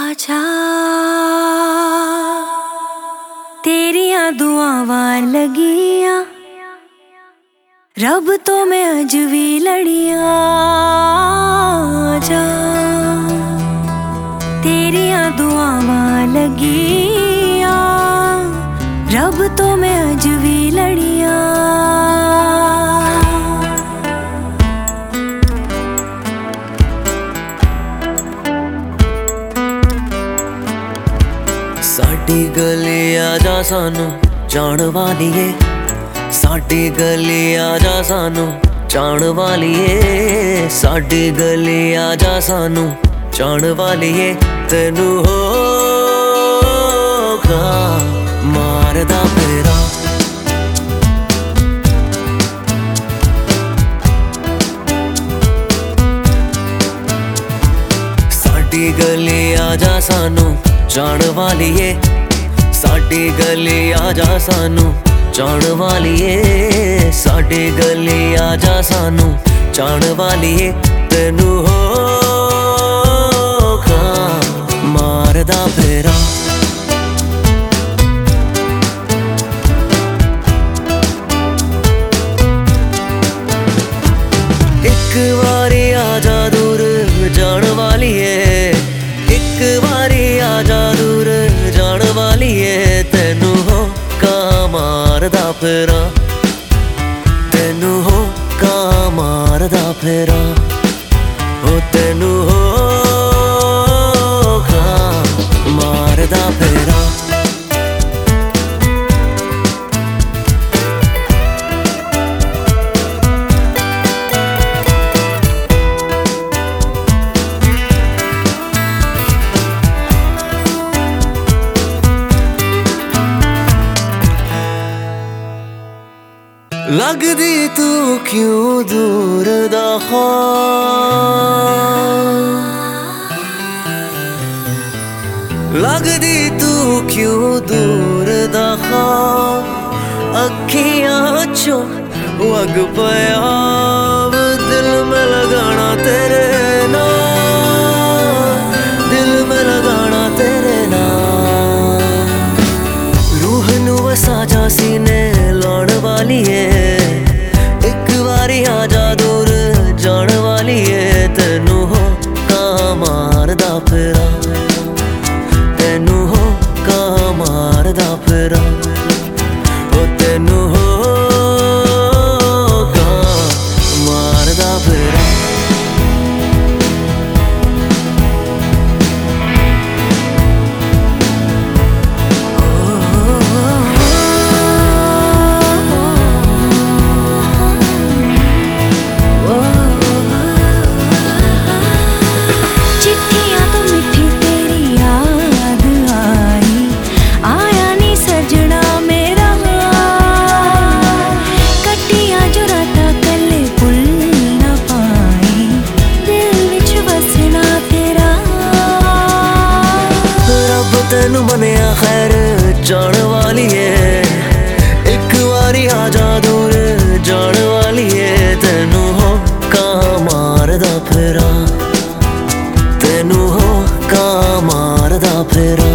आजा तेरिया दुआवां लगियां रब तो मैं अज भी लड़ियां। आजा तेरिया दुआवां लगियां रब तो मैं अज भी लड़ियां। साडी गली आजा सानू जान वालिए, साडी गली आजा सानू जान वालिए, साडी गली आजा सानू जान वालिए। तेनू होगा मारदा फेरा, साडी गली आजा सानू जान वालिए, साडी गली आजा सानू जान वालिए, साडी गली आजा सानू जान वालिए। तेनू होगा मारदा फेरा, एक बारी आजा दूर जान वालिए, एक बारी आजा दूर जान वालिए। तेनू होगा मारदा फेरा, तेनू होगा मारदा फेरा, ओ तेनू होगा मारदा फेरा। लगदी तू क्यों दूर दा ख्वाब, लगदी तू क्यों दूर दा ख्वाब। अखियां चों वग पया दिल में लगाना तेरे नाम, दिल में लगाना तेरे नाम। रूह नू वसा जा सीने लाने वाली है, एक बारी आजा दूर जान वाली है। तेनू होगा मारदा फेरा, तेनू होगा मारदा फेरा, ओ तेनू होगा मारदा फेरा। तेनू मनिया खैर जान वाली है, एक बारी आजा दूर जान वाली है। तेनू होगा मारदा फेरा, तेनू होगा मारदा फेरा।